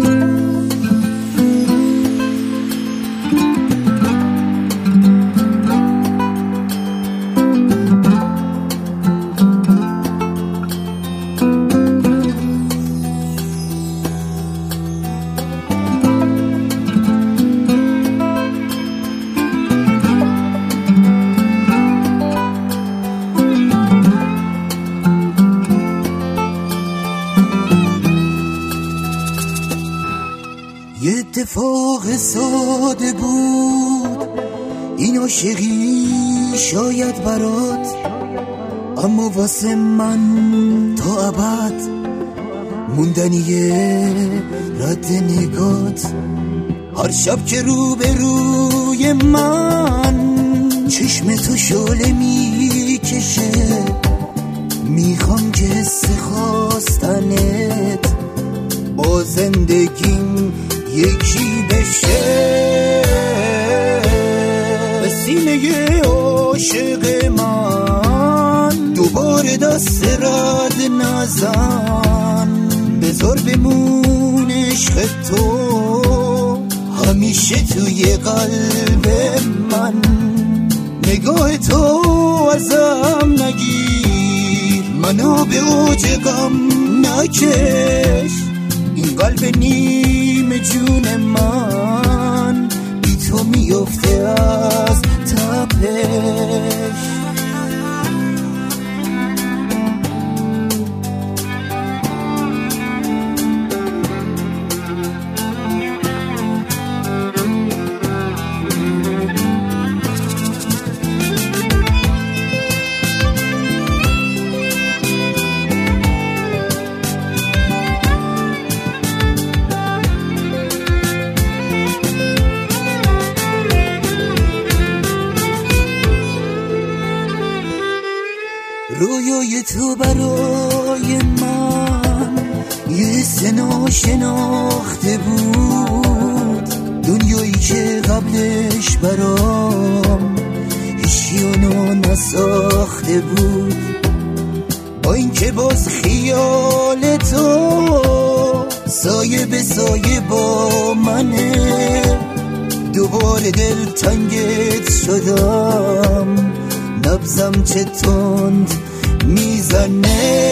یه اتفاق ساده بود این عاشقی شاید برات، اما واسه من تا ابد موندنیه رد نگات. هر شب که روبروی من چشم تو شعله میکشه، میخوام که حس خواستنت با زندگیم یکی بشه. به سینه عاشق من دوباره دست رد نزن، بذار بمون عشق تو همیشه توی قلب من. نگاه تو ازم نگیر، منو به اوج غم نکش. این قلب نیمه جون من بی تو میفته از تپش. رویای تو برای من یه حس ناشناخته بود، دنیایی که قبلش برام هیچی اونو نساخته بود. با این که باز خیال تو سایه به سایه با منه، دوباره دل تنگت شدم، نبضم چه تند میزنه.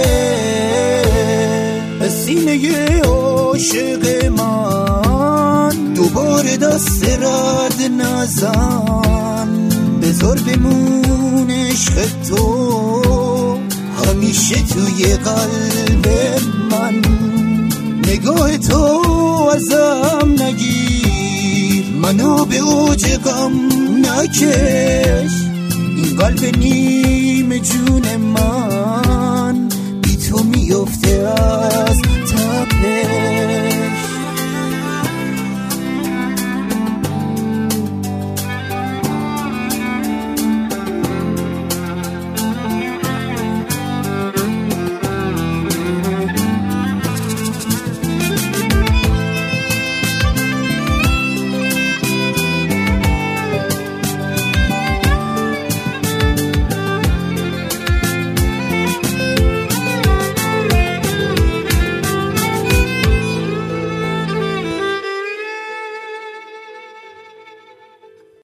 به سینه عاشق من دوباره دست رد نزن، بذار بمون عشق تو همیشه توی قلب من. نگاه تو ازم نگیر، منو به اوج غم نکش. این قلب نیمه جون من